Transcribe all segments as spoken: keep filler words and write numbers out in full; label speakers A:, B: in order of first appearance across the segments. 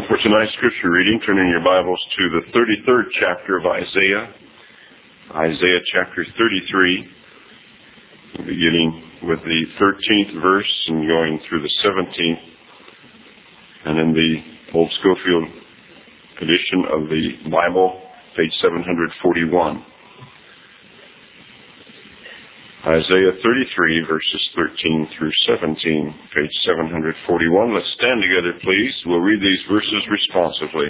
A: For tonight's scripture reading, turn in your Bibles to the thirty-third chapter of Isaiah, Isaiah chapter thirty-three, beginning with the thirteenth verse and going through the seventeenth, and in the Old Scofield edition of the Bible, page seven forty-one. Isaiah thirty-three, verses thirteen through seventeen, page seven forty-one. Let's stand together, please. We'll read these verses responsively.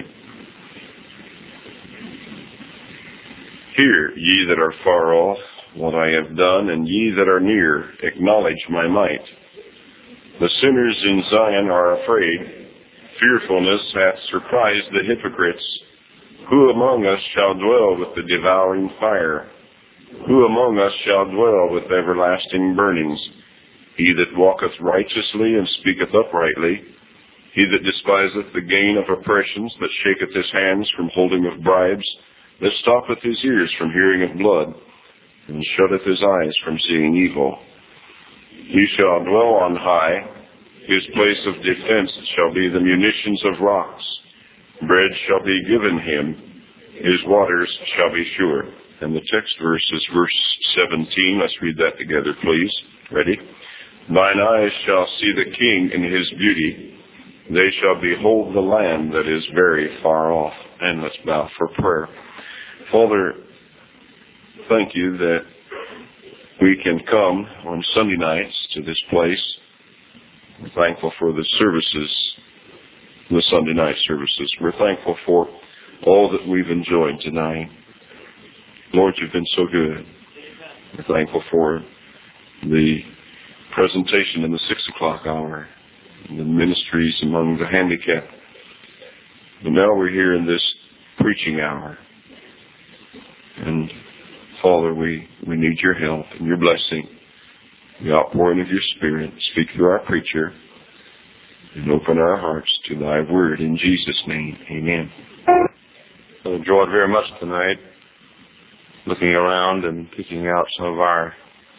A: Hear, ye that are far off, what I have done, and ye that are near, acknowledge my might. The sinners in Zion are afraid. Fearfulness hath surprised the hypocrites. Who among us shall dwell with the devouring fire? Who among us shall dwell with everlasting burnings? He that walketh righteously and speaketh uprightly, he that despiseth the gain of oppressions, that shaketh his hands from holding of bribes, that stoppeth his ears from hearing of blood, and shutteth his eyes from seeing evil. He shall dwell on high. His place of defense shall be the munitions of rocks. Bread shall be given him. His waters shall be sure. And the text verse is verse seventeen. Let's read that together, please. Ready? Thine eyes shall see the King in his beauty. They shall behold the land that is very far off. And let's bow for prayer. Father, thank you that we can come on Sunday nights to this place. We're thankful for the services, the Sunday night services. We're thankful for all that we've enjoyed tonight. Lord, you've been so good. We're thankful for the presentation in the six o'clock hour, and the ministries among the handicapped. But now we're here in this preaching hour. And Father, we, we need your help and your blessing, the outpouring of your Spirit. Speak through our preacher and open our hearts to thy word in Jesus' name. Amen. I enjoyed very much tonight looking around and picking out some of our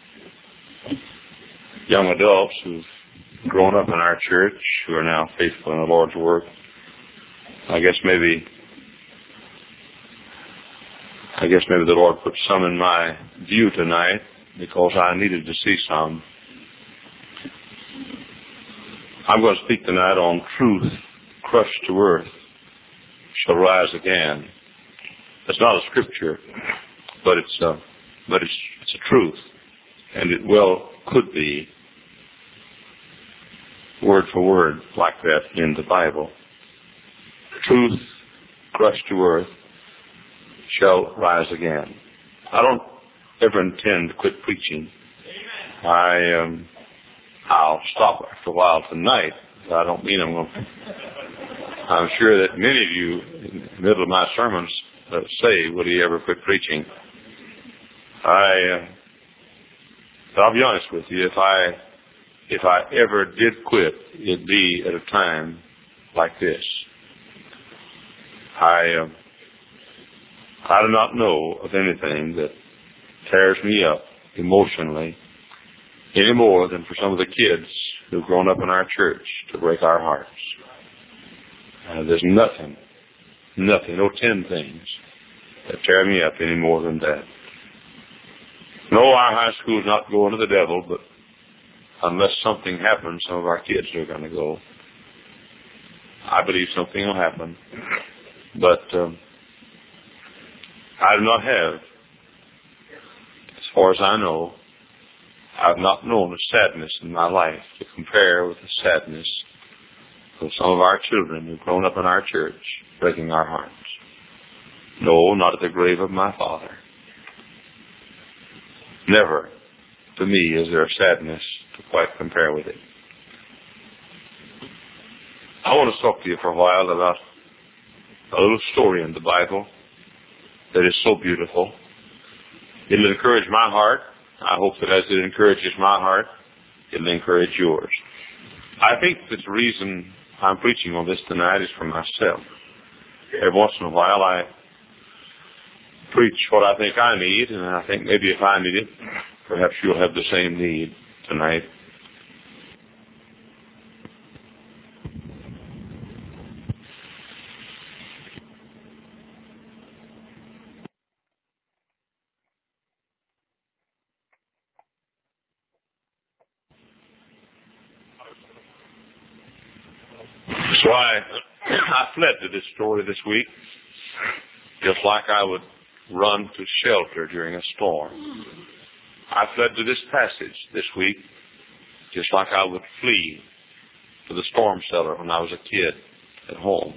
A: young adults who've grown up in our church, who are now faithful in the Lord's work. I guess maybe, I guess maybe the Lord put some in my view tonight because I needed to see some. I'm going to speak tonight on truth crushed to earth shall rise again. It's not a scripture, but it's a, but it's, it's a truth, and it well could be word for word like that in the Bible. Truth crushed to earth shall rise again. I don't ever intend to quit preaching. I um, I'll stop after a while tonight. I don't mean I'm going to. I'm sure that many of you in the middle of my sermons uh, say, "Will he ever quit preaching?" I, uh, I'll be honest with you, if I, if I ever did quit, it'd be at a time like this. I, uh, I do not know of anything that tears me up emotionally any more than for some of the kids who've grown up in our church to break our hearts. Uh, there's nothing, nothing, no ten things that tear me up any more than that. No, our high school is not going to the devil, but unless something happens, some of our kids are going to go. I believe something will happen. But um, I do not have, as far as I know, I have not known a sadness in my life to compare with the sadness of some of our children who've grown up in our church, breaking our hearts. No, not at the grave of my father. Never, to me, is there a sadness to quite compare with it. I want to talk to you for a while about a little story in the Bible that is so beautiful. It'll encourage my heart. I hope that as it encourages my heart, it'll encourage yours. I think that the reason I'm preaching on this tonight is for myself. Every once in a while I preach what I think I need, and I think maybe if I need it, perhaps you'll have the same need tonight.
B: So I, I fled to this story this week, just like I would run to shelter during a storm. I fled to this passage this week, just like I would flee to the storm cellar when I was a kid at home.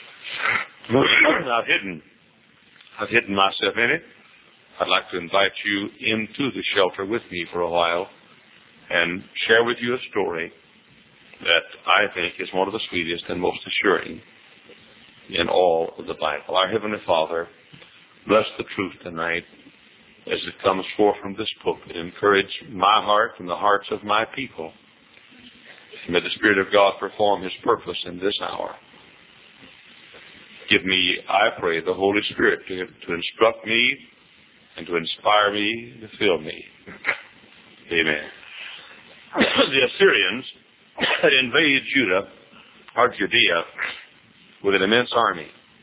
B: I've hidden, I've hidden myself in it. I'd like to invite you into the shelter with me for a while and share with you a story that I think is one of the sweetest and most assuring in all of the Bible. Our Heavenly Father, bless the truth tonight as it comes forth from this pulpit. Encourage my heart and the hearts of my people. May the Spirit of God perform His purpose in this hour. Give me, I pray, the Holy Spirit to, to instruct me and to inspire me, to fill me. Amen. The Assyrians had invaded Judah, or Judea, with an immense army.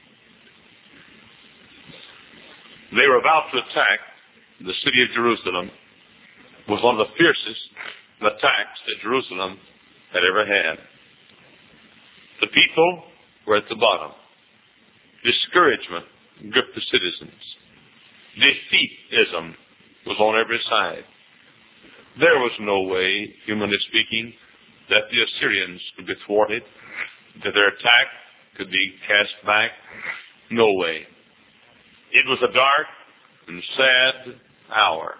B: They were about to attack the city of Jerusalem with one of the fiercest attacks that Jerusalem had ever had. The people were at the bottom. Discouragement gripped the citizens. Defeatism was on every side. There was no way, humanly speaking, that the Assyrians could be thwarted, that their attack could be cast back. No way. It was a dark and sad hour.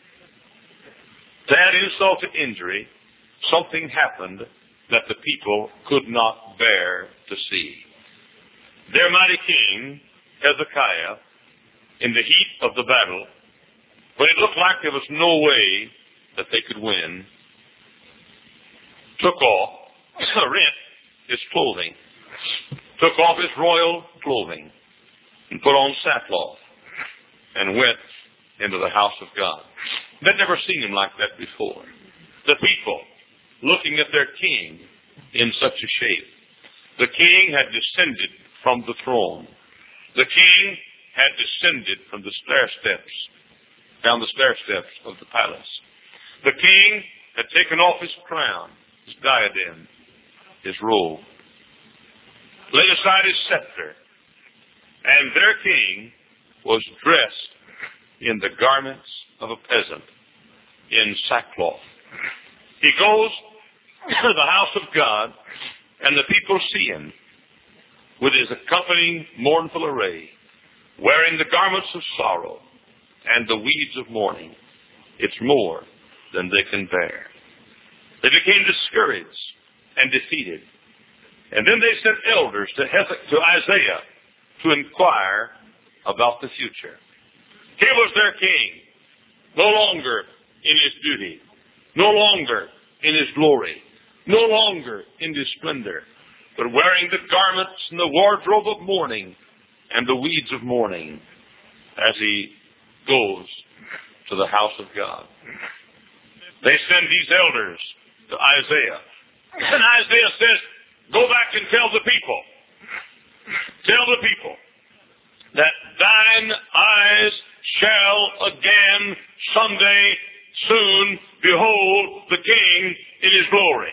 B: To add insult to injury, something happened that the people could not bear to see. Their mighty king, Hezekiah, in the heat of the battle, when it looked like there was no way that they could win, took off, rent his clothing, took off his royal clothing, and put on sackcloth, and went into the house of God. They'd never seen him like that before. The people, looking at their king in such a shape. The king had descended from the throne. The king had descended from the stair steps, down the stair steps of the palace. The king had taken off his crown, his diadem, his robe, laid aside his scepter, and their king was dressed in the garments of a peasant, in sackcloth. He goes to the house of God, and the people see him with his accompanying mournful array, wearing the garments of sorrow and the weeds of mourning. It's more than they can bear. They became discouraged and defeated. And then they sent elders to, Hezek- to Isaiah to inquire about the future. Here was their king, no longer in his beauty, no longer in his glory, no longer in his splendor, but wearing the garments and the wardrobe of mourning and the weeds of mourning as he goes to the house of God. They send these elders to Isaiah. And Isaiah says, go back and tell the people, tell the people that thine eyes shall again someday soon behold the king in his glory.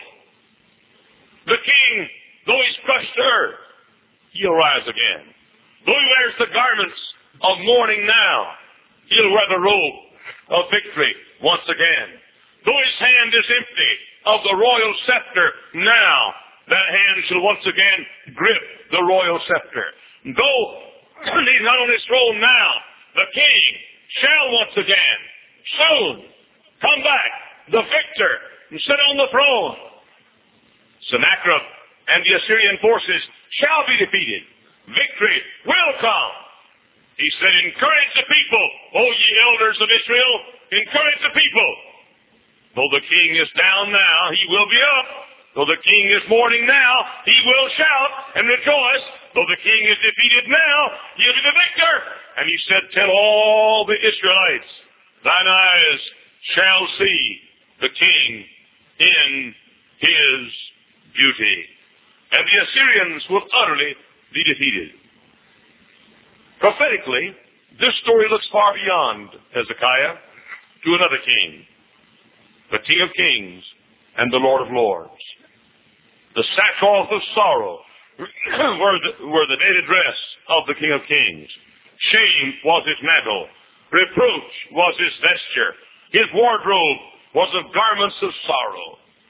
B: The king, though he's crushed to earth, he'll rise again. Though he wears the garments of mourning now, he'll wear the robe of victory once again. Though his hand is empty of the royal scepter now, that hand shall once again grip the royal scepter. Though he's not on his throne now, the king shall once again, soon, come back, the victor, and sit on the throne. Sennacherib and the Assyrian forces shall be defeated. Victory will come. He said, encourage the people, O ye elders of Israel, encourage the people. Though the king is down now, he will be up. Though the king is mourning now, he will shout and rejoice. Though the king is defeated now, he'll be the victor. And he said, tell all the Israelites, thine eyes shall see the king in his beauty. And the Assyrians will utterly be defeated. Prophetically, this story looks far beyond Hezekiah to another king, the King of Kings and the Lord of Lords. The sackcloth of sorrow were the, were the daily dress of the King of Kings. Shame was his mantle. Reproach was his vesture. His wardrobe was of garments of sorrow.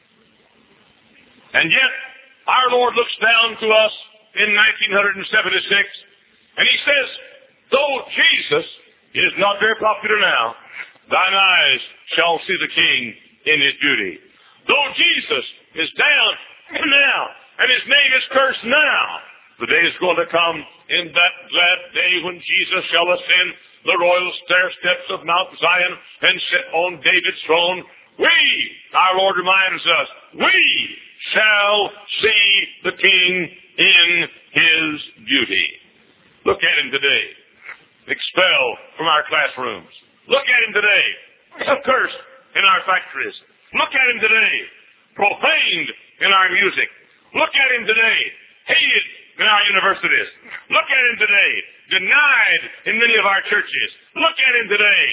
B: And yet, our Lord looks down to us in nineteen seventy-six, and he says, though Jesus is not very popular now, thine eyes shall see the King in his beauty. Though Jesus is down now, and his name is cursed now, the day is going to come in that glad day when Jesus shall ascend the royal stair steps of Mount Zion and sit on David's throne. We, our Lord reminds us, we shall see the King in his beauty. Look at him today, expelled from our classrooms. Look at him today, accursed in our factories. Look at him today, profaned in our music. Look at him today, hated in our universities. Look at him today, denied in many of our churches. Look at him today,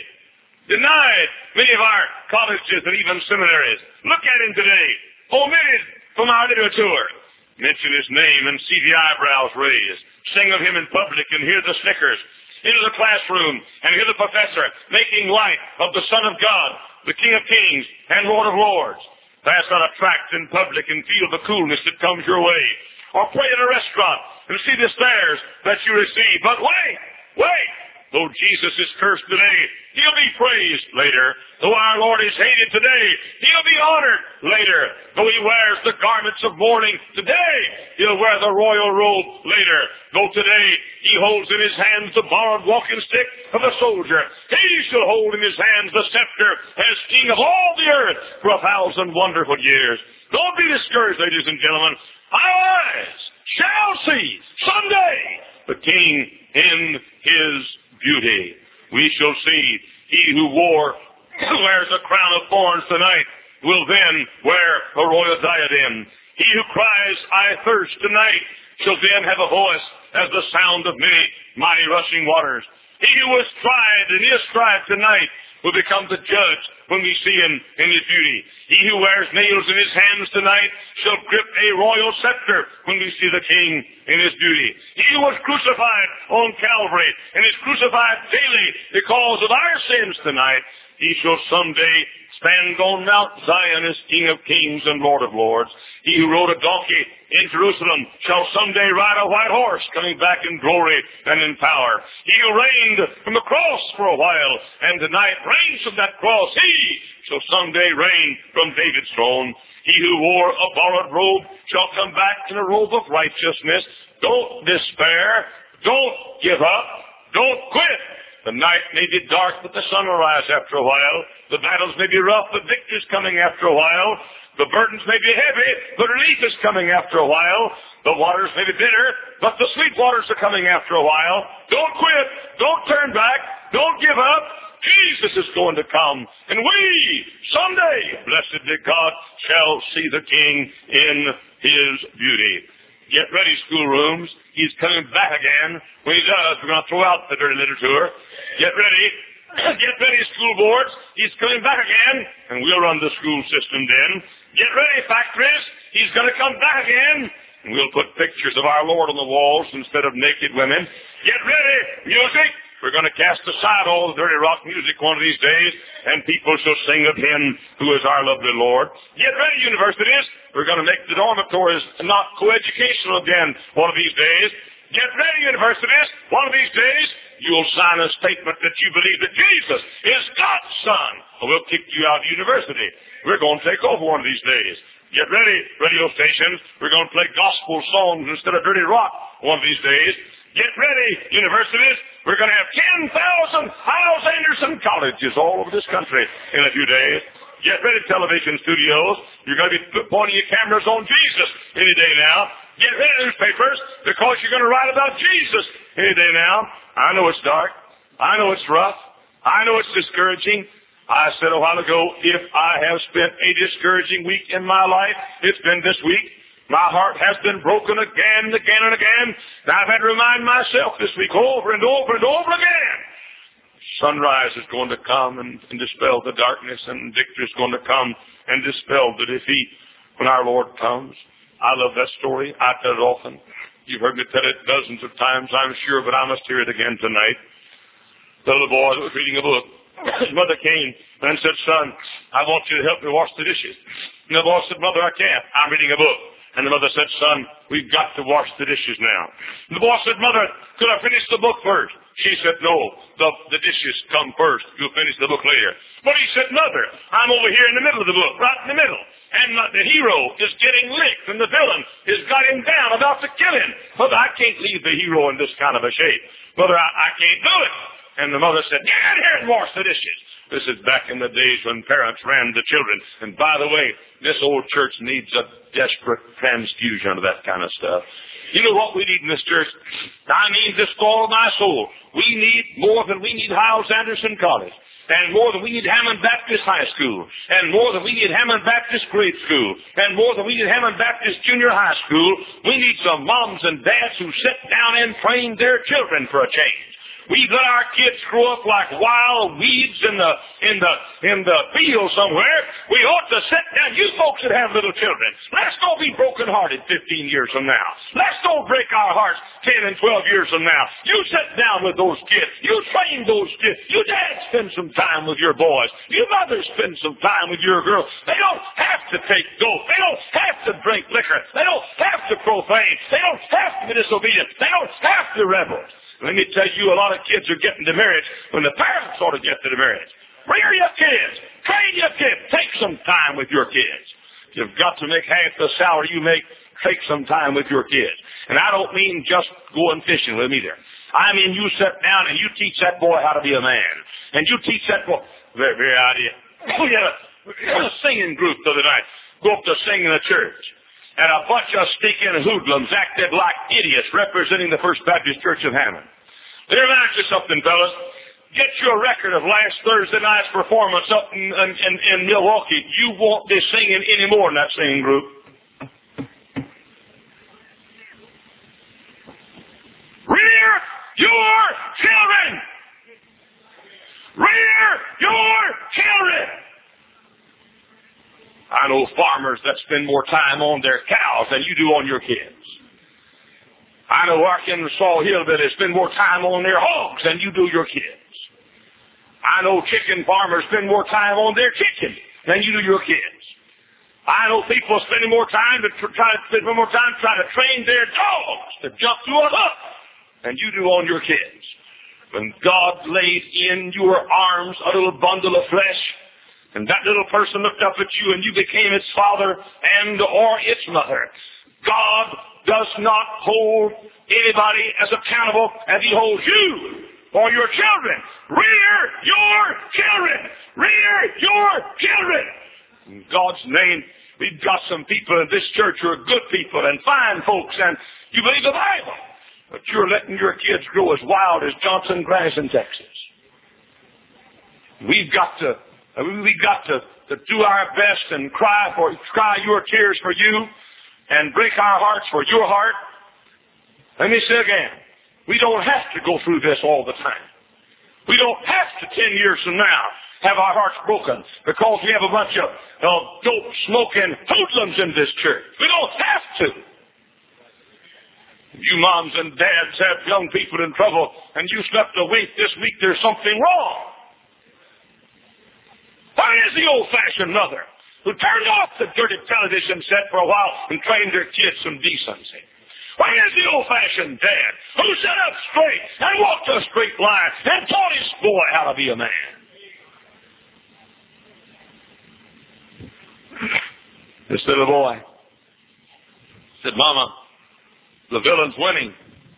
B: denied many of our colleges and even seminaries. Look at him today, omitted from our literature. Mention his name and see the eyebrows raised. Sing of him in public and hear the snickers. Into the classroom and hear the professor making light of the Son of God, the King of Kings and Lord of Lords. Pass on a tract in public and feel the coolness that comes your way. Or pray in a restaurant and see the stares that you receive. But wait, wait. Though Jesus is cursed today, he'll be praised later. Though our Lord is hated today, he'll be honored later. Though he wears the garments of mourning today, he'll wear the royal robe later. Though today he holds in his hands the borrowed walking stick of a soldier, he shall hold in his hands the scepter as king of all the earth for a thousand wonderful years. Don't be discouraged, ladies and gentlemen. Our eyes shall see someday the King in his beauty. We shall see he who wore, who wears a crown of thorns tonight will then wear a royal diadem. He who cries, I thirst tonight, shall then have a voice as the sound of many mighty rushing waters. He who was tried and is tried tonight will become the judge when we see him in his beauty. He who wears nails in his hands tonight shall grip a royal scepter when we see the King in his beauty. He who was crucified on Calvary and is crucified daily because of our sins tonight, he shall someday stand on Mount Zion as King of Kings and Lord of Lords. He who rode a donkey in Jerusalem shall someday ride a white horse, coming back in glory and in power. He who reigned from the cross for a while and tonight reigns from that cross, he shall someday reign from David's throne. He who wore a borrowed robe shall come back in a robe of righteousness. Don't despair. Don't give up. Don't quit. The night may be dark, but the sun will rise after a while. The battles may be rough, but victory's coming after a while. The burdens may be heavy, but relief is coming after a while. The waters may be bitter, but the sweet waters are coming after a while. Don't quit. Don't turn back. Don't give up. Jesus is going to come. And we, someday, blessed be God, shall see the King in his beauty. Get ready, schoolrooms. He's coming back again. When he does, we're going to throw out the dirty literature. Get ready. Get ready, school boards. He's coming back again, and we'll run the school system then. Get ready, factories. He's going to come back again, and we'll put pictures of our Lord on the walls instead of naked women. Get ready, music. We're going to cast aside all the dirty rock music one of these days, and people shall sing of him who is our lovely Lord. Get ready, universities. We're going to make the dormitories not coeducational again one of these days. Get ready, universities. One of these days, you'll sign a statement that you believe that Jesus is God's Son, or we'll kick you out of university. We're going to take over one of these days. Get ready, radio stations. We're going to play gospel songs instead of dirty rock one of these days. Get ready, universities. We're going to have ten thousand Hyles Anderson colleges all over this country in a few days. Get ready, television studios. You're going to be pointing your cameras on Jesus any day now. Get ready, newspapers, because you're going to write about Jesus any day now. I know it's dark. I know it's rough. I know it's discouraging. I said a while ago, if I have spent a discouraging week in my life, it's been this week. My heart has been broken again and again and again. And I've had to remind myself this week over and over and over again. Sunrise is going to come and, and dispel the darkness, and victory is going to come and dispel the defeat when our Lord comes. I love that story. I tell it often. You've heard me tell it dozens of times, I'm sure, but I must hear it again tonight. The little boy that was reading a book, his mother came and said, son, I want you to help me wash the dishes. And the boy said, mother, I can't. I'm reading a book. And the mother said, son, we've got to wash the dishes now. And the boy said, mother, could I finish the book first? She said, no, the, the dishes come first. You'll finish the book later. But he said, mother, I'm over here in the middle of the book, right in the middle. And the hero is getting licked, and the villain has got him down, about to kill him. Mother, I can't leave the hero in this kind of a shape. Mother, I, I can't do it. And the mother said, get in here and wash the dishes. This is back in the days when parents ran the children. And by the way, this old church needs a desperate transfusion of that kind of stuff. You know what we need in this church? I mean this with all of my soul. We need more than we need Hiles Anderson College. And more than we need Hammond Baptist High School. And more than we need Hammond Baptist Grade School. And more than we need Hammond Baptist Junior High School. We need some moms and dads who sit down and train their children for a change. We let our kids grow up like wild weeds in the in the in the field somewhere. We ought to sit down. You folks that have little children, let's don't be broken-hearted fifteen years from now. Let's don't break our hearts ten and twelve years from now. You sit down with those kids. You train those kids. You dads spend some time with your boys. You mothers spend some time with your girls. They don't have to take dope. They don't have to drink liquor. They don't have to profane. They don't have to be disobedient. They don't have to rebel. Let me tell you, a lot of kids are getting to marriage when the parents ought to get to the marriage. Rear your kids. Train your kids. Take some time with your kids. You've got to make half the salary you make. Take some time with your kids. And I don't mean just going fishing with them either. I mean you sit down and you teach that boy how to be a man. And you teach that boy. Very, very idea. We had a, we had a singing group the other night. Go up to sing in the church. And a bunch of stinking hoodlums acted like idiots representing the First Baptist Church of Hammond. Let me ask you something, fellas. Get your record of last Thursday night's performance up in, in, in, in Milwaukee. You won't be singing any more in that singing group. Rear your children! Rear your children! I know farmers that spend more time on their cows than you do on your kids. I know Arkansas hillbillies spend more time on their hogs than you do your kids. I know chicken farmers spend more time on their chicken than you do your kids. I know people spending more time to try to spend more time trying to train their dogs to jump through a hook than you do on your kids. When God laid in your arms a little bundle of flesh, and that little person looked up at you and you became its father and or its mother. God does not hold anybody as accountable as he holds you or your children. Rear your children. Rear your children. In God's name, we've got some people in this church who are good people and fine folks, and you believe the Bible. But you're letting your kids grow as wild as Johnson grass in Texas. We've got to We've got to, to do our best and cry for cry your tears for you and break our hearts for your heart. Let me say again, we don't have to go through this all the time. We don't have to ten years from now have our hearts broken because we have a bunch of, of dope-smoking hoodlums in this church. We don't have to. You moms and dads have young people in trouble and you slept a wink this week, there's something wrong. Why is the old-fashioned mother who turned off the dirty television set for a while and trained their kids some decency? Why is the old-fashioned dad who sat up straight and walked a straight line and taught his boy how to be a man? This little boy said, Mama, the villain's winning.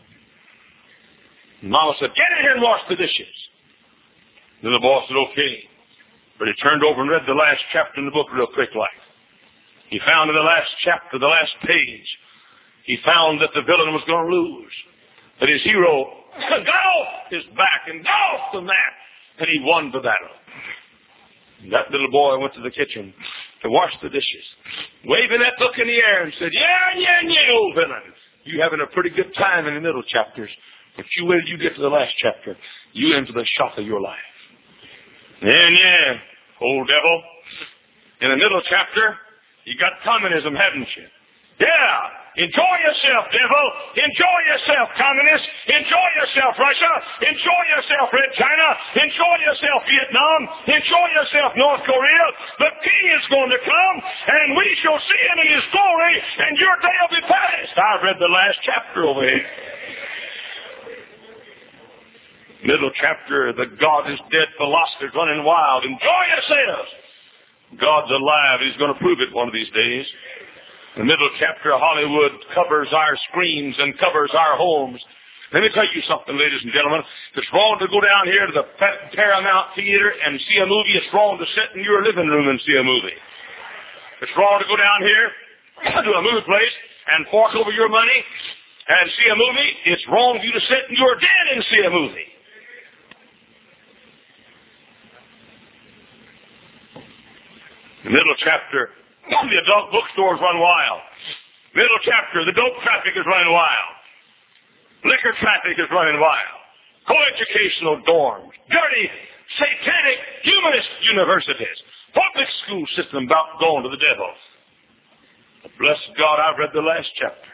B: And Mama said, get in here and wash the dishes. And the boy said, okay. But he turned over and read the last chapter in the book real quick like. He found in the last chapter, the last page, he found that the villain was going to lose. That his hero got off his back and got off the mat. And he won the battle. And that little boy went to the kitchen to wash the dishes, waving that book in the air and said, yeah, yeah, yeah, old villain. You having a pretty good time in the middle chapters. But you wait till you get to the last chapter. You into the shock of your life. Yeah, yeah, old devil. In the middle chapter, you got communism, haven't you? Yeah, Enjoy yourself, devil. Enjoy yourself, communist. Enjoy yourself, Russia. Enjoy yourself, Red China. Enjoy yourself, Vietnam. Enjoy yourself, North Korea. The King is going to come, and we shall see him in his glory, and your day will be past. I've read the last chapter over here. Middle chapter, the God is dead philosophers running wild. Enjoy yourselves. God's alive. He's going to prove it one of these days. The middle chapter, Hollywood covers our screens and covers our homes. Let me tell you something, ladies and gentlemen. It's wrong to go down here to the Paramount Theater and see a movie. It's wrong to sit in your living room and see a movie. It's wrong to go down here to a movie place and fork over your money and see a movie. It's wrong for you to sit in your den and see a movie. The middle chapter, the adult bookstores run wild. Middle chapter, the dope traffic is running wild. Liquor traffic is running wild. Co-educational dorms. Dirty, satanic, humanist universities. Public school system about going to the devil. But bless God, I've read the last chapter.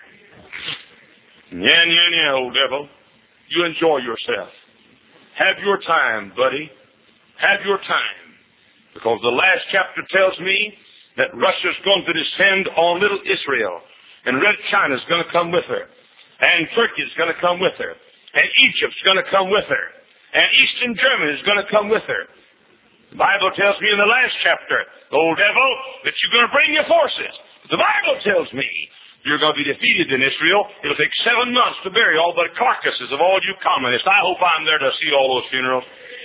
B: Yeah, yeah, yeah, old devil. You enjoy yourself. Have your time, buddy. Have your time. Because the last chapter tells me that Russia's going to descend on little Israel. And Red China's going to come with her. And Turkey's going to come with her. And Egypt's going to come with her. And Eastern Germany's going to come with her. The Bible tells me in the last chapter, old devil, that you're going to bring your forces. The Bible tells me you're going to be defeated in Israel. It'll take seven months to bury all the carcasses of all you communists. I hope I'm there to see all those funerals.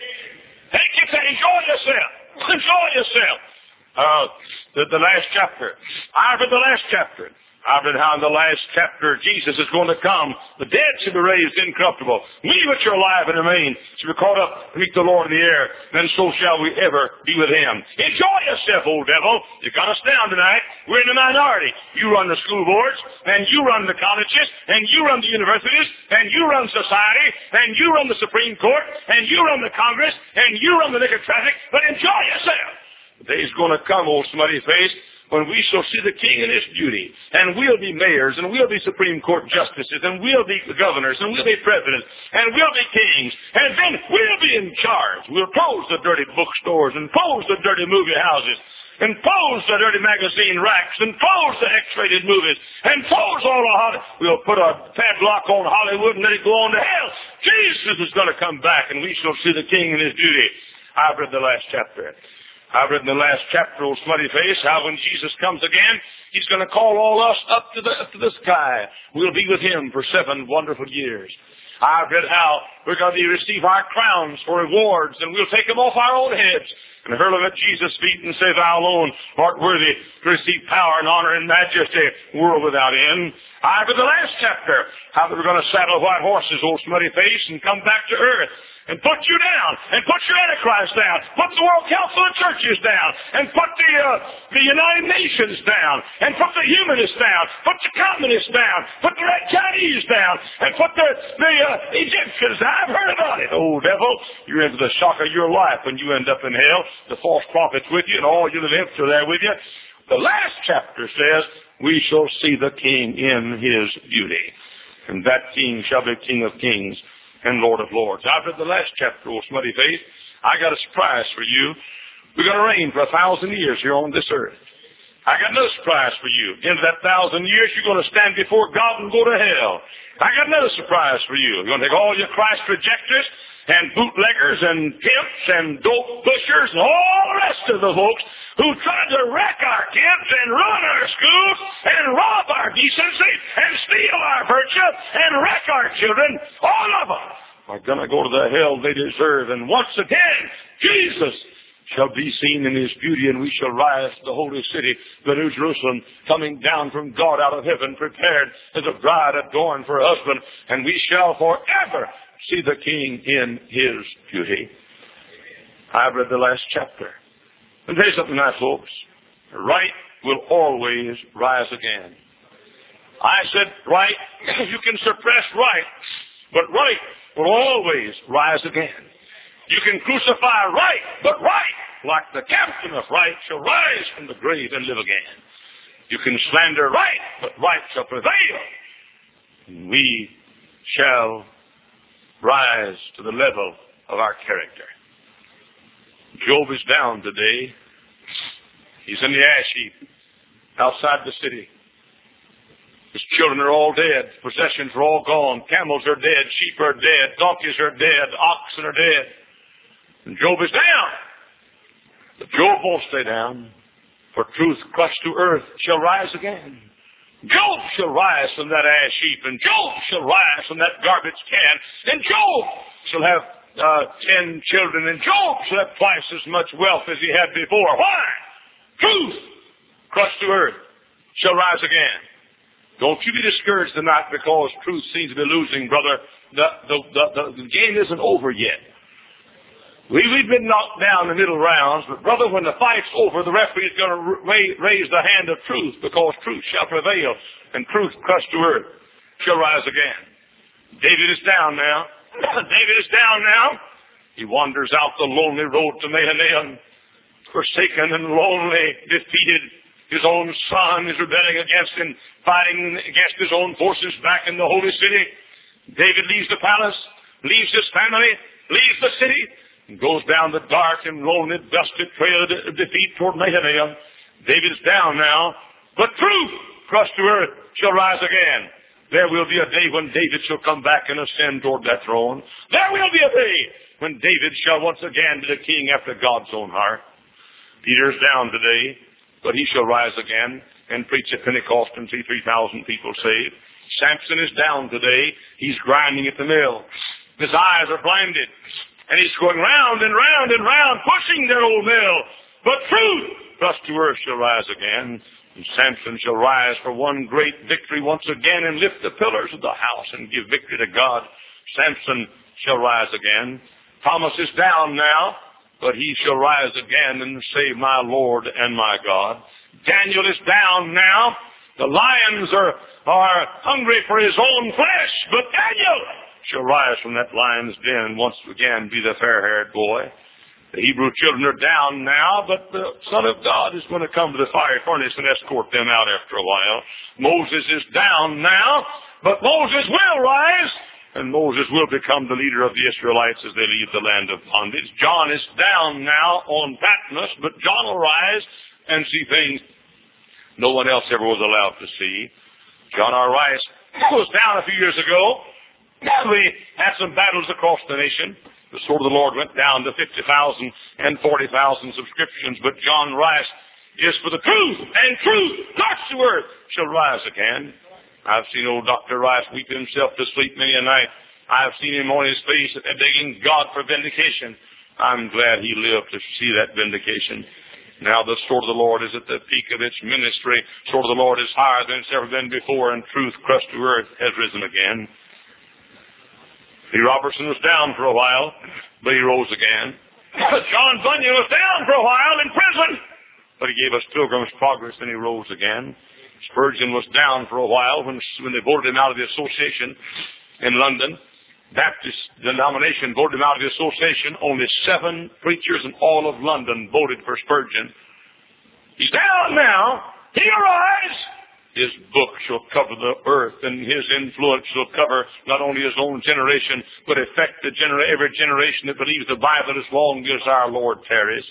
B: Hey, kids, enjoy yourself. Enjoy yourself. Uh, the, the last chapter. I read the last chapter. I read how in the last chapter Jesus is going to come. The dead shall be raised incorruptible. We which are alive and remain shall be caught up to meet the Lord in the air. Then so shall we ever be with him. Enjoy yourself, old devil. You got us down tonight. We're in the minority. You run the school boards, and you run the colleges, and you run the universities, and you run society, and you run the Supreme Court, and you run the Congress, and you run the liquor traffic. But enjoy yourself. The day's going to come, old smutty face, when we shall see the King in his beauty, and we'll be mayors, and we'll be Supreme Court justices, and we'll be governors, and we'll be presidents, and we'll be kings, and then we'll be in charge. We'll close the dirty bookstores, and close the dirty movie houses, and close the dirty magazine racks, and close the X-rated movies, and close all the Hollywood. We'll put a padlock on Hollywood and let it go on to hell. Jesus is going to come back, and we shall see the King in his beauty. I've read the last chapter. I've read in the last chapter, old smutty face, how when Jesus comes again, he's going to call all us up to the, up to the sky. We'll be with him for seven wonderful years. I've read how we're going to receive our crowns for rewards, and we'll take them off our own heads and hurl them at Jesus' feet and say, thou alone art worthy to receive power and honor and majesty, world without end. I've read the last chapter, how we're going to saddle white horses, old smutty face, and come back to earth. And put you down, and put your Antichrist down, put the World Council of Churches down, and put the uh, the United Nations down, and put the humanists down, put the communists down, put the Red Chinese down, and put the, the uh, Egyptians down. I've heard about it. Oh, devil, you're into the shock of your life when you end up in hell. The false prophets with you, and all your imps are there with you. The last chapter says, we shall see the King in his beauty. And that King shall be King of kings and Lord of lords. I've read the last chapter, old smutty face. I got a surprise for you. We're going to reign for a thousand years here on this earth. I got another surprise for you. In that thousand years, you're going to stand before God and go to hell. I got another surprise for you. You're going to take all your Christ rejectors and bootleggers and pimps and dope pushers and all the rest of the folks who tried to wreck our kids and ruin our schools and rob our decency and steal our virtue and wreck our children. All of them are going to go to the hell they deserve. And once again, Jesus shall be seen in his beauty, and we shall rise to the holy city, the New Jerusalem, coming down from God out of heaven, prepared as a bride adorned for a husband, and we shall forever see the King in his beauty. I've read the last chapter. And tell you something now, folks. Right will always rise again. I said right, you can suppress right, but right will always rise again. You can crucify right, but right, like the captain of right, shall rise from the grave and live again. You can slander right, but right shall prevail. And we shall rise to the level of our character. Job is down today. He's in the ash heap outside the city. His children are all dead. Possessions are all gone. Camels are dead. Sheep are dead. Donkeys are dead. Oxen are dead. And Job is down. But Job won't stay down. For truth crushed to earth shall rise again. Job shall rise from that ash heap. And Job shall rise from that garbage can. And Job shall have uh, ten children. And Job shall have twice as much wealth as he had before. Why? Truth crushed to earth shall rise again. Don't you be discouraged tonight because truth seems to be losing, brother. The, the, the, the, the game isn't over yet. We, we've been knocked down in the middle rounds, but brother, when the fight's over, the referee is going to ra- raise the hand of truth because truth shall prevail and truth crushed to earth shall rise again. David is down now. David is down now. He wanders out the lonely road to Mahanaim, forsaken and lonely, defeated. His own son is rebelling against him, fighting against his own forces back in the holy city. David leaves the palace, leaves his family, leaves the city, and goes down the dark and lonely, dusty trail of defeat toward Mahanaim. David's down now, but truth crushed to earth shall rise again. There will be a day when David shall come back and ascend toward that throne. There will be a day when David shall once again be the king after God's own heart. Peter's down today, but he shall rise again and preach at Pentecost and see three thousand people saved. Samson is down today. He's grinding at the mill. His eyes are blinded. And he's going round and round and round, pushing that old mill. But truth, crushed to earth, shall rise again. And Samson shall rise for one great victory once again and lift the pillars of the house and give victory to God. Samson shall rise again. Thomas is down now, but he shall rise again and say, my Lord and my God. Daniel is down now. The lions are, are hungry for his own flesh, but Daniel shall rise from that lion's den and once again be the fair-haired boy. The Hebrew children are down now, but the Son of God is going to come to the fiery furnace and escort them out after a while. Moses is down now, but Moses will rise, and Moses will become the leader of the Israelites as they leave the land of bondage. John is down now on Patmos, but John will rise and see things no one else ever was allowed to see. John R. Rice was down a few years ago. We had some battles across the nation. The sword of the Lord went down to fifty thousand and forty thousand subscriptions, but John Rice is for the truth, and truth, crushed to earth, shall rise again. I've seen old Doctor Rice weep himself to sleep many a night. I've seen him on his face begging God for vindication. I'm glad he lived to see that vindication. Now the sword of the Lord is at the peak of its ministry. The sword of the Lord is higher than it's ever been before, and truth, crushed to earth, has risen again. Lee Robertson was down for a while, but he rose again. John Bunyan was down for a while in prison, but he gave us Pilgrim's Progress, and he rose again. Spurgeon was down for a while when, when they voted him out of the association in London. Baptist denomination voted him out of the association. Only seven preachers in all of London voted for Spurgeon. He's down now. He'll rise. His book shall cover the earth, and his influence shall cover not only his own generation, but affect the genera- every generation that believes the Bible as long as our Lord tarries.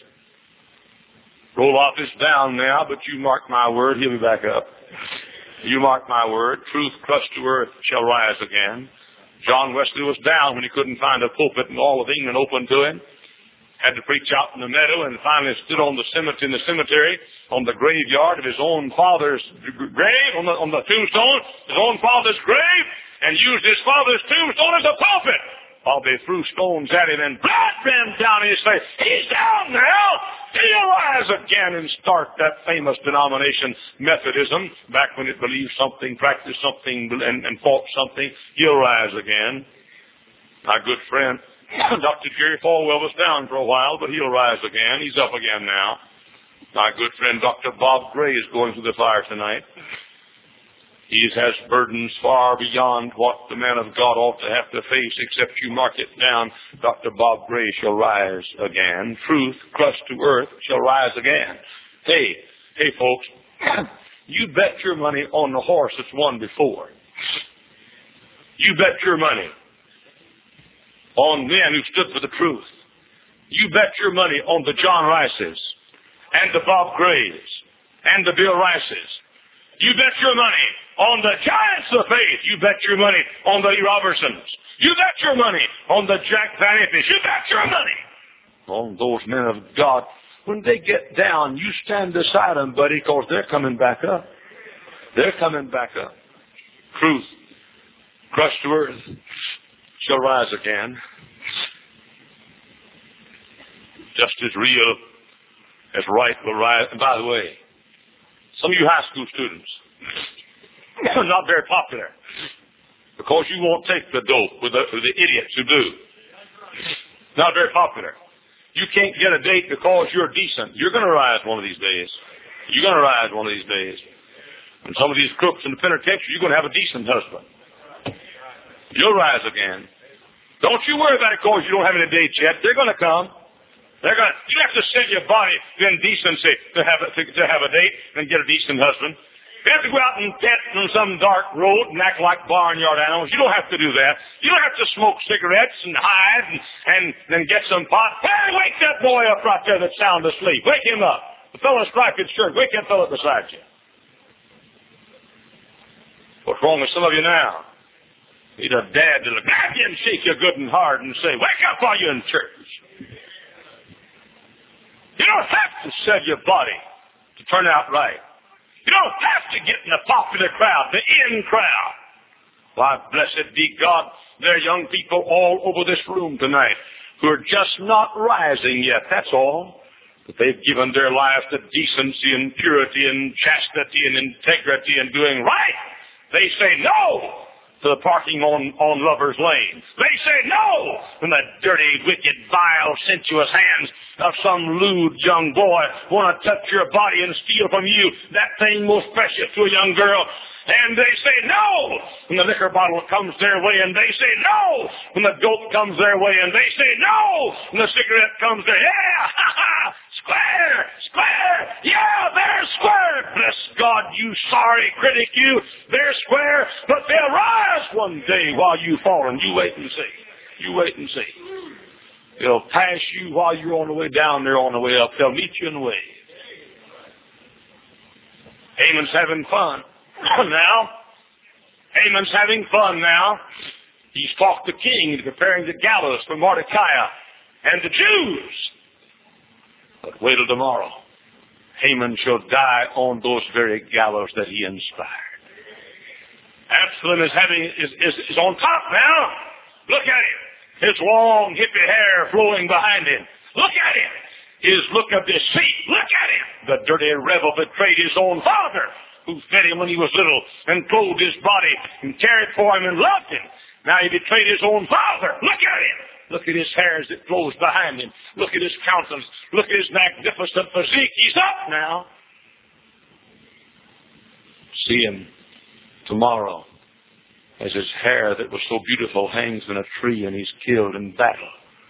B: Roloff is down now, but you mark my word, he'll be back up. You mark my word, truth crushed to earth shall rise again. John Wesley was down when he couldn't find a pulpit in all of England open to him. Had to preach out in the meadow, and finally stood on the cemetery, in the cemetery, on the graveyard of his own father's grave, on the, on the tombstone, his own father's grave, and used his father's tombstone as a pulpit, while they threw stones at him and blood ran down his face. He's down now. He'll rise again and start that famous denomination, Methodism, back when it believed something, practiced something, and, and fought something. He'll rise again. My good friend, Doctor Jerry Falwell was down for a while, but he'll rise again. He's up again now. My good friend Doctor Bob Gray is going through the fire tonight. He has burdens far beyond what the man of God ought to have to face, except you mark it down. Doctor Bob Gray shall rise again. Truth, crushed to earth, shall rise again. Hey, hey folks, You bet your money on the horse that's won before. You bet your money on men who stood for the truth. You bet your money on the John Rices and the Bob Grays and the Bill Rices. You bet your money on the giants of faith. You bet your money on the Lee Robertsons. You bet your money on the Jack Vannittys. You bet your money on those men of God. When they get down, you stand beside them, buddy, because they're coming back up. They're coming back up. Truth, crushed to earth, shall rise again. Just as real as right will rise. And by the way, some of you high school students are not very popular because you won't take the dope with the, with the idiots who do. Not very popular. You can't get a date because you're decent. You're going to rise one of these days. You're going to rise one of these days. And some of these crooks in the penitentiary, you're going to have a decent husband. You'll rise again. Don't you worry about it because you don't have any dates yet. They're going to come. They're going to, you have to send your body in decency to have a, to, to have a date and get a decent husband. You have to go out and pet on some dark road and act like barnyard animals. You don't have to do that. You don't have to smoke cigarettes and hide and, and then get some pot. Hey, wake that boy up right there that's sound asleep. Wake him up. The fellow striped his shirt. Wake that fellow beside you. What's wrong with some of you now? Need a dad to look at you and shake you good and hard and say, wake up while you're in church. You don't have to sell your body to turn out right. You don't have to get in the popular crowd, the in crowd. Why, blessed be God, there are young people all over this room tonight who are just not rising yet, that's all. But they've given their lives to decency and purity and chastity and integrity and doing right. They say no to the parking on, on Lover's Lane. They say no when the dirty, wicked, vile, sensuous hands of some lewd young boy want to touch your body and steal from you that thing most precious to a young girl. And they say no when the liquor bottle comes their way, and they say no when the dope comes their way, and they say no when the cigarette comes their way. Yeah, ha, ha, square, square, yeah, they're square. Bless God, you sorry critic, you. They're square, but they'll rise one day while you fall, and you wait and see. You wait and see. They'll pass you while you're on the way down, they're on the way up. They'll meet you in the way. Haman's having fun. Now, Haman's having fun now. He's talked the king into preparing the gallows for Mordecai and the Jews. But wait till tomorrow. Haman shall die on those very gallows that he inspired. Absalom is having is, is, is on top now. Look at him. His long hippie hair flowing behind him. Look at him. His look of deceit. Look at him. The dirty rebel betrayed his own father, who fed him when he was little and clothed his body and cared for him and loved him. Now he betrayed his own father. Look at him. Look at his hair as it flows behind him. Look at his countenance. Look at his magnificent physique. He's up now. See him tomorrow as his hair that was so beautiful hangs in a tree and he's killed in battle.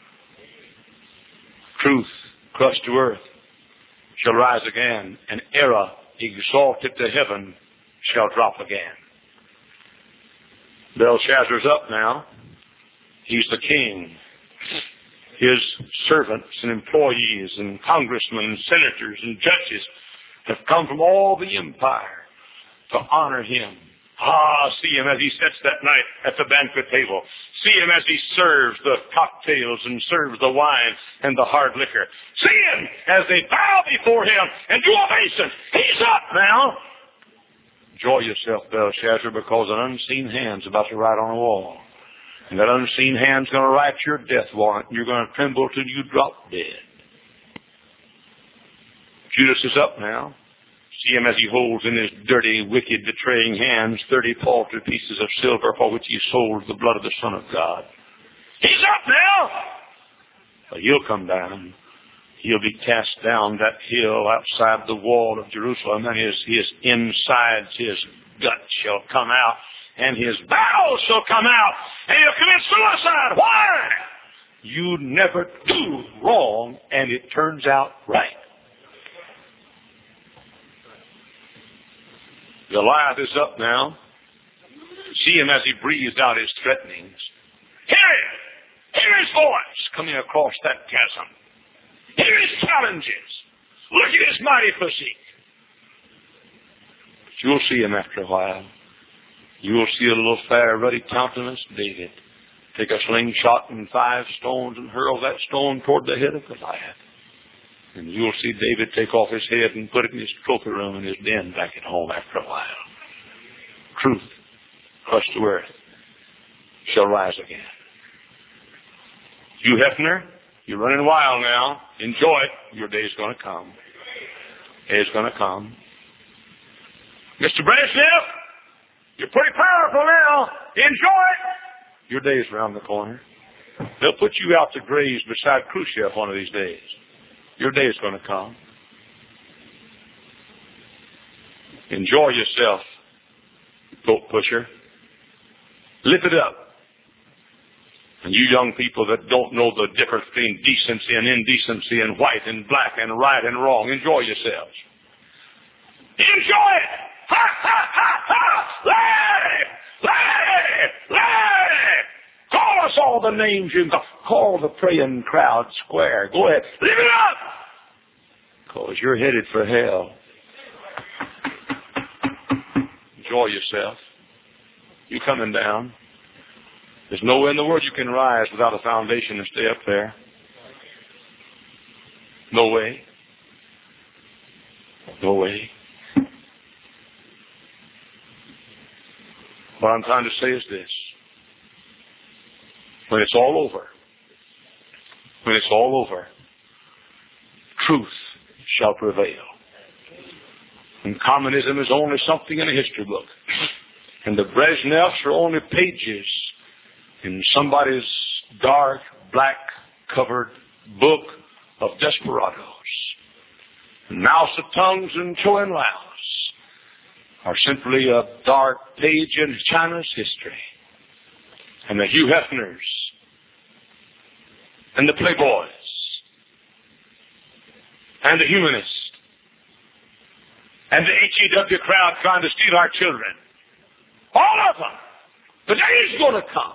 B: Truth, crushed to earth, shall rise again, and error, exalted to heaven, shall drop again. Belshazzar's up now. He's the king. His servants and employees and congressmen and senators and judges have come from all the empire to honor him. Ah, see him as he sits that night at the banquet table. See him as he serves the cocktails and serves the wine and the hard liquor. See him as they bow before him and do obeisance. He's up now. Enjoy yourself, Belshazzar, because an unseen hand's about to write on a wall. And that unseen hand's going to write your death warrant, and you're going to tremble till you drop dead. Judas is up now. See him as he holds in his dirty, wicked, betraying hands thirty paltry pieces of silver for which he sold the blood of the Son of God. He's up now! But he'll come down. He'll be cast down that hill outside the wall of Jerusalem, and his, his insides, his guts shall come out, and his bowels shall come out, and he'll commit suicide. Why? You never do wrong, and it turns out right. Goliath is up now. See him as he breathes out his threatenings. Hear it! Hear his voice coming across that chasm. Hear his challenges. Look at his mighty physique. But you'll see him after a while. You will see a little fair, ruddy countenance David take a slingshot and five stones and hurl that stone toward the head of Goliath. And you'll see David take off his head and put it in his trophy room in his den back at home after a while. Truth, crushed to earth, shall rise again. You Hefner, you're running wild now. Enjoy it. Your day's going to come. Day's going to come. Mister Brezhnev, you're pretty powerful now. Enjoy it. Your day's around the corner. They'll put you out to graze beside Khrushchev one of these days. Your day's going to come. Enjoy yourself, goat pusher. Lift it up. And you young people that don't know the difference between decency and indecency and white and black and right and wrong, enjoy yourselves. Enjoy it! Ha, ha, ha, ha! Lay! Lay! Lay! Call us all the names you can call the praying crowd square. Go ahead. Lift it up! Because you're headed for hell. Enjoy yourself. You coming down. There's no way in the world you can rise without a foundation to stay up there. No way. No way. What I'm trying to say is this. When it's all over, when it's all over, truth shall prevail. And communism is only something in a history book. And the Brezhnevs are only pages in somebody's dark, black-covered book of desperados. Mouse of tongues and chewing louse are simply a dark page in China's history. And the Hugh Hefners and the Playboys and the humanists and the H E W crowd trying to steal our children. All of them. The day is going to come.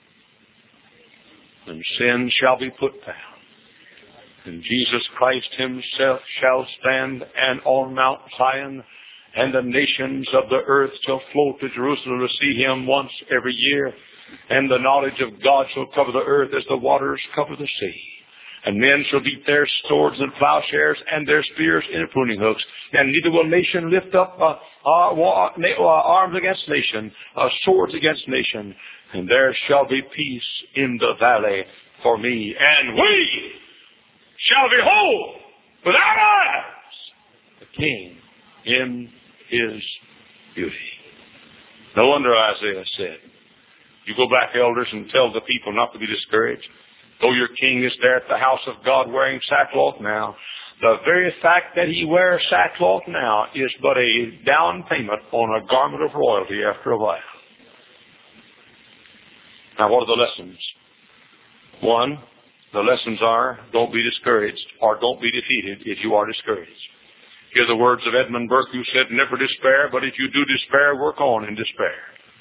B: And sin shall be put down. And Jesus Christ himself shall stand and on Mount Zion, and the nations of the earth shall flow to Jerusalem to see him once every year. And the knowledge of God shall cover the earth as the waters cover the sea. And men shall beat their swords and plowshares and their spears in pruning hooks. And neither will nation lift up uh, uh, uh, arms against nation, uh, swords against nation. And there shall be peace in the valley for me. And we shall behold with our eyes the King in his beauty. No wonder Isaiah said, you go back, elders, and tell the people not to be discouraged. Though your king is there at the house of God wearing sackcloth now, the very fact that he wears sackcloth now is but a down payment on a garment of royalty after a while. Now, what are the lessons? One, the lessons are, don't be discouraged or don't be defeated if you are discouraged. Hear the words of Edmund Burke, who said, never despair, but if you do despair, work on in despair.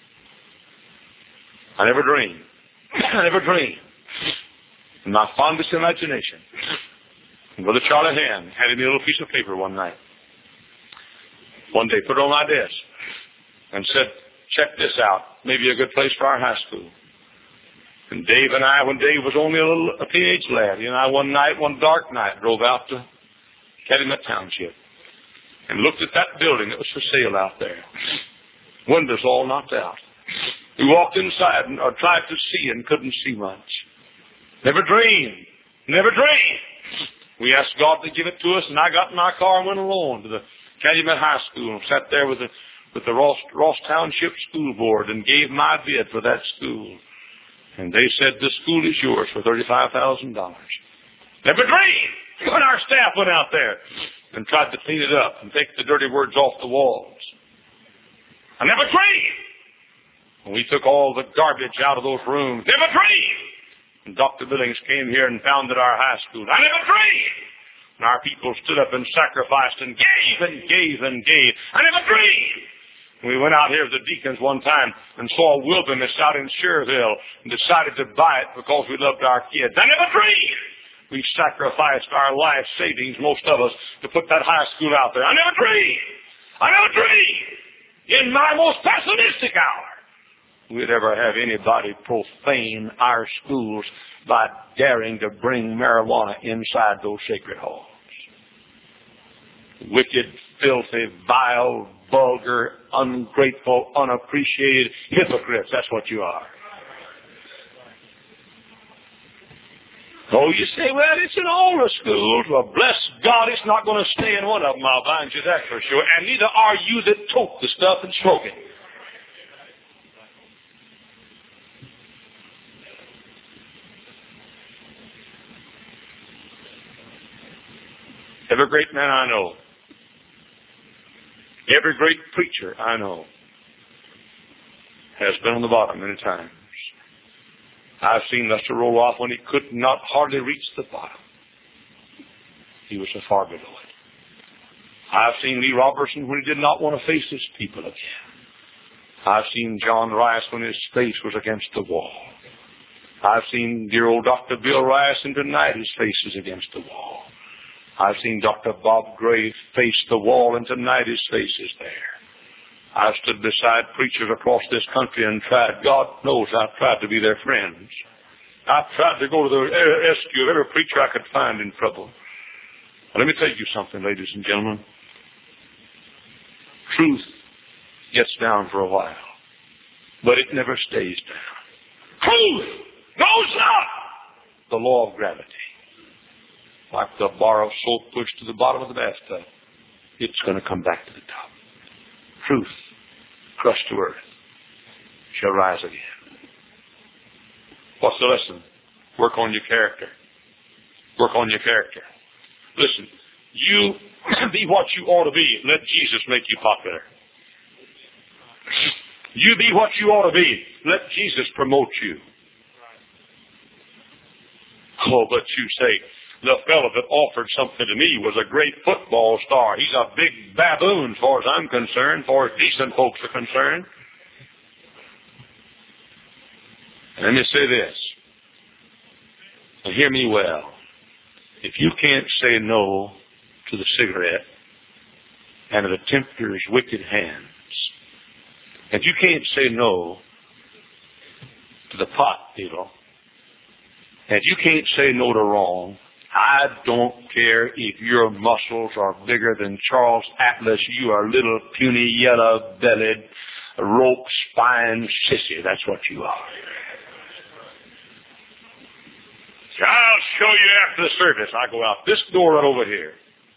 B: I never dreamed. I never dreamed. In my fondest imagination, Brother Charlie Hand handed me a little piece of paper one night. One day, put it on my desk and said, check this out. Maybe a good place for our high school. And Dave and I, when Dave was only a little a teenage lad, you know, one night, one dark night, drove out to Calumet Township and looked at that building that was for sale out there. Windows all knocked out. We walked inside and or tried to see and couldn't see much. Never dreamed. Never dreamed. We asked God to give it to us, and I got in my car and went alone to the Calumet High School and sat there with the with the Ross, Ross Township School Board and gave my bid for that school. And they said, the school is yours for thirty-five thousand dollars. Never dreamed. When our staff went out there and tried to clean it up and take the dirty words off the walls. I never dreamed. And we took all the garbage out of those rooms. Never dreamed. And Doctor Billings came here and founded our high school. I never dreamed. And our people stood up and sacrificed and gave and gave and gave. I never dreamed. We went out here as the deacons one time and saw a wilderness out in Cherville and decided to buy it because we loved our kids. I never dreamed we sacrificed our life savings, most of us, to put that high school out there. I never dreamed. I never dreamed in my most pessimistic hour we'd ever have anybody profane our schools by daring to bring marijuana inside those sacred halls. Wicked, filthy, vile, vulgar, ungrateful, unappreciated hypocrites. That's what you are. Oh, you say, well, it's in all the schools. Well, bless God, it's not going to stay in one of them. I'll find you that for sure. And neither are you that tote the stuff and smoke it. Every great man I know, every great preacher I know has been on the bottom many times. I've seen Lester Roloff when he could not hardly reach the bottom. He was so far below it. I've seen Lee Robertson when he did not want to face his people again. I've seen John Rice when his face was against the wall. I've seen dear old Doctor Bill Rice and denied his face was against the wall. I've seen Doctor Bob Gray face the wall and denied his face is there. I've stood beside preachers across this country and tried, God knows I've tried to be their friends. I've tried to go to the rescue of every preacher I could find in trouble. But let me tell you something, ladies and gentlemen. Truth gets down for a while, but it never stays down. Truth goes up! The law of gravity. Like the bar of soap pushed to the bottom of the bathtub, it's going to come back to the top. Truth, crushed to earth, shall rise again. What's the lesson? Work on your character. Work on your character. Listen, you be what you ought to be. Let Jesus make you popular. You be what you ought to be. Let Jesus promote you. Oh, but you say, the fellow that offered something to me was a great football star. He's a big baboon as far as I'm concerned, as far as decent folks are concerned. And let me say this. And hear me well. If you can't say no to the cigarette and to the tempter's wicked hands, if you can't say no to the pot dealer, and you can't say no to wrong, I don't care if your muscles are bigger than Charles Atlas. You are a little puny, yellow-bellied, rope-spined sissy. That's what you are. I'll show you after the service. I go out this door right over here.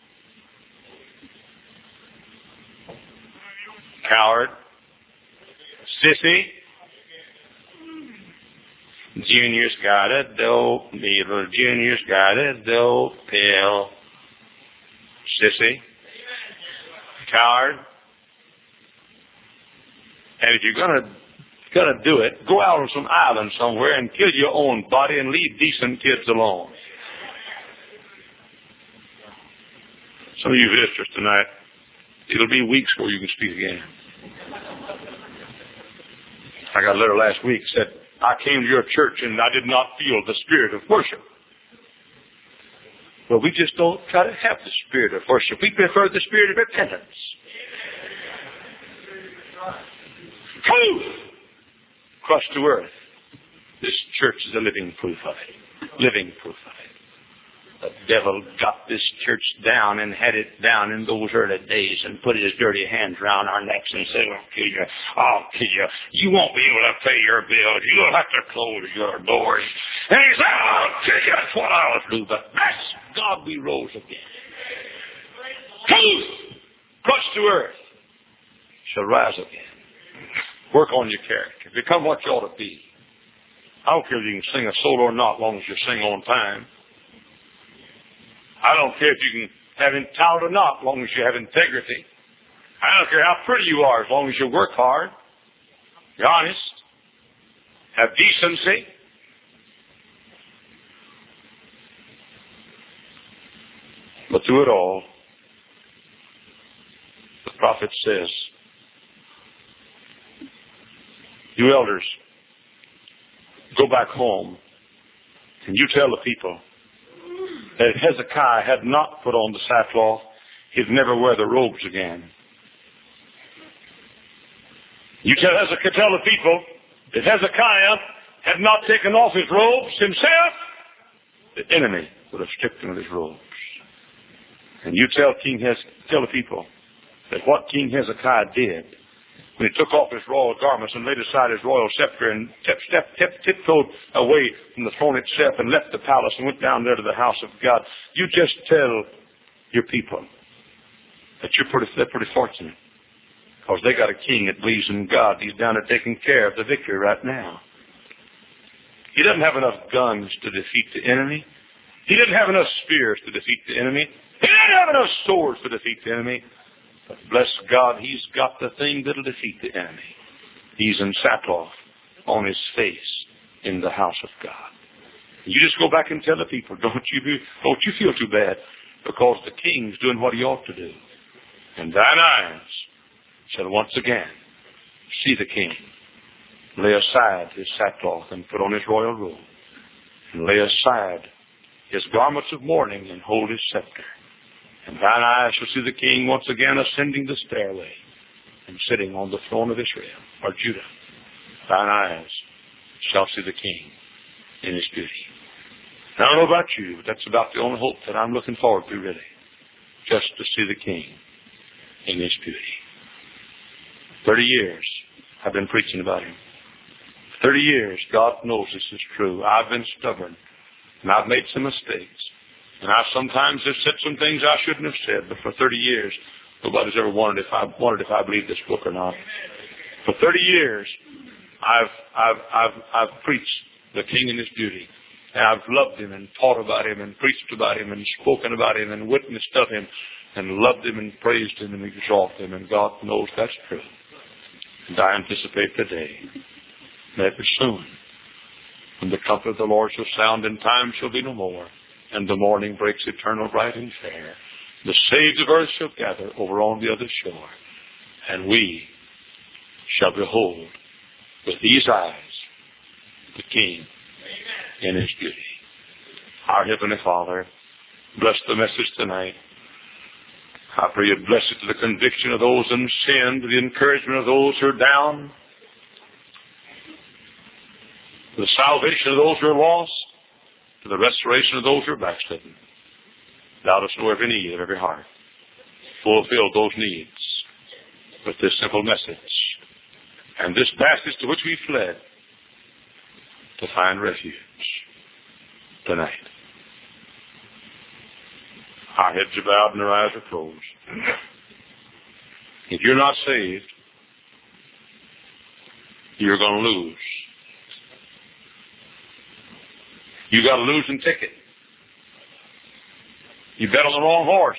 B: Coward. Sissy. Junior's got a dope needle. Junior's got a dope pill. Sissy. Coward. And if you're gonna gonna do it, go out on some island somewhere and kill your own body and leave decent kids alone. Some of you visitors tonight, it'll be weeks before you can speak again. I got a letter last week that said, I came to your church and I did not feel the spirit of worship. Well, we just don't try to have the spirit of worship. We prefer the spirit of repentance. Truth crushed to earth. This church is a living proof of it. Living proof of it. The devil got this church down and had it down in those early days and put his dirty hands around our necks and said, I'll kill you. I'll kill you. You won't be able to pay your bills. You'll have to close your doors. And he said, I'll kill you. That's what I'll do. But bless God, we rose again. Truth, crushed to earth, shall rise again. Work on your character. Become what you ought to be. I don't care if you can sing a solo or not, as long as you sing on time. I don't care if you can have talent or not, as long as you have integrity. I don't care how pretty you are, as long as you work hard. You're honest. Have decency. But through it all, the prophet says, You elders, go back home and you tell the people that if Hezekiah had not put on the sackcloth, he'd never wear the robes again. You tell Hezekiah, tell the people, if Hezekiah had not taken off his robes himself, the enemy would have stripped him of his robes. And you tell King Hez, tell the people that what King Hezekiah did when he took off his royal garments and laid aside his royal scepter and tip, step, tip, tiptoed away from the throne itself and left the palace and went down there to the house of God. You just tell your people that you're pretty, they're pretty fortunate because they got a king that believes in God. He's down there taking care of the victory right now. He doesn't have enough guns to defeat the enemy. He didn't have enough spears to defeat the enemy. He didn't have enough swords to defeat the enemy. But bless God, he's got the thing that'll defeat the enemy. He's in sackcloth on his face in the house of God. You just go back and tell the people, don't you be, don't you feel too bad, because the king's doing what he ought to do. And thine eyes shall once again see the king lay aside his sackcloth and put on his royal robe, and lay aside his garments of mourning and hold his scepter. And thine eyes shall see the king once again ascending the stairway and sitting on the throne of Israel or Judah. Thine eyes shall see the king in his beauty. Now, I don't know about you, but that's about the only hope that I'm looking forward to, really. Just to see the king in his beauty. Thirty years I've been preaching about him. Thirty years, God knows this is true. I've been stubborn, and I've made some mistakes. And I sometimes have said some things I shouldn't have said, but for thirty years, nobody's ever wondered if I wondered if I believed this book or not. For thirty years, I've I've I've I've preached the King in his beauty, and I've loved him and taught about him and preached about him and spoken about him and witnessed of him and loved him and praised him and exalted him, and God knows that's true. And I anticipate the day, maybe soon, when the trumpet of the Lord shall sound and time shall be no more, and the morning breaks eternal, bright and fair. The saved of earth shall gather over on the other shore, and we shall behold with these eyes the King in his beauty. Our Heavenly Father, bless the message tonight. I pray you bless it to the conviction of those in sin, to the encouragement of those who are down, to the salvation of those who are lost, to the restoration of those who are backslidden. Thou dost know every need of every heart. Fulfill those needs with this simple message and this passage to which we fled to find refuge tonight. Our heads are bowed and our eyes are closed. If you're not saved, you're going to lose. You got a losing ticket. You bet on the wrong horse.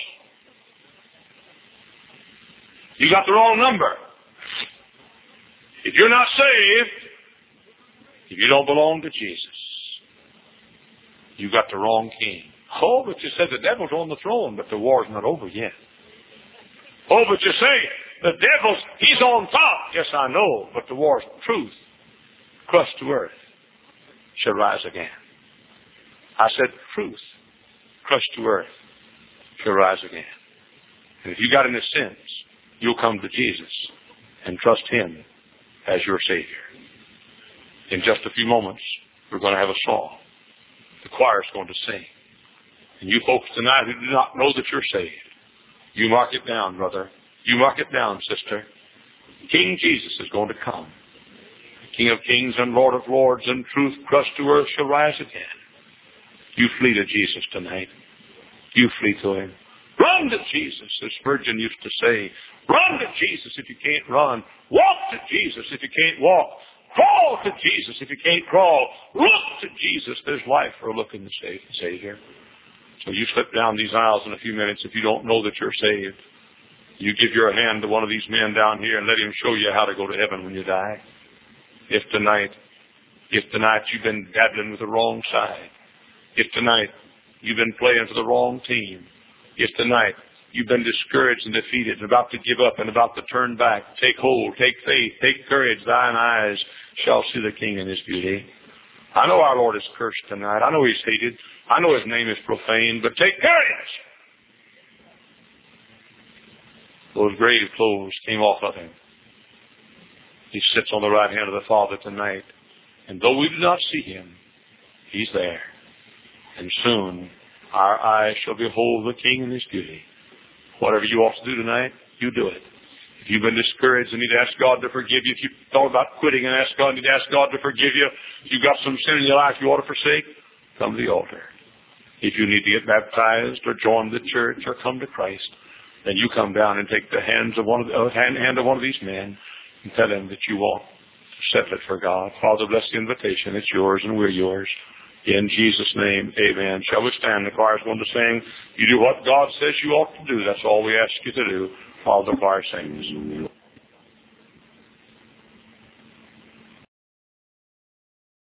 B: You got the wrong number. If you're not saved, if you don't belong to Jesus, you got the wrong king. Oh, but you said the devil's on the throne, but the war's not over yet. Oh, but you say the devil's, he's on top. Yes, I know, but the war's truth, crushed to earth, shall rise again. I said truth, crushed to earth, shall rise again. And if you got any sins, you'll come to Jesus and trust him as your Savior. In just a few moments, we're going to have a song. The choir's going to sing. And you folks tonight who do not know that you're saved, you mark it down, brother. You mark it down, sister. King Jesus is going to come. King of kings and Lord of lords, and truth crushed to earth shall rise again. You flee to Jesus tonight. You flee to him. Run to Jesus, as Spurgeon used to say. Run to Jesus if you can't run. Walk to Jesus if you can't walk. Crawl to Jesus if you can't crawl. Look to Jesus. There's life for a look in the Savior. So you slip down these aisles in a few minutes if you don't know that you're saved. You give your hand to one of these men down here and let him show you how to go to heaven when you die. If tonight, if tonight you've been dabbling with the wrong side. If tonight you've been playing for the wrong team. If tonight you've been discouraged and defeated and about to give up and about to turn back, take hold, take faith, take courage. Thine eyes shall see the King in his beauty. I know our Lord is cursed tonight. I know he's hated. I know his name is profane, but take courage. Those grave clothes came off of him. He sits on the right hand of the Father tonight. And though we do not see him, he's there. And soon our eyes shall behold the King in his beauty. Whatever you ought to do tonight, you do it. If you've been discouraged and need to ask God to forgive you, if you've thought about quitting and ask God, need to ask God to forgive you, if you've got some sin in your life you ought to forsake, come to the altar. If you need to get baptized or join the church or come to Christ, then you come down and take the hands of one of the, uh, hand, hand of one of these men and tell him that you want to settle it for God. Father, bless the invitation. It's yours and we're yours. In Jesus' name, amen. Shall we stand? The choir's going to sing. You do what God says you ought to do. That's all we ask you to do while the choir sings.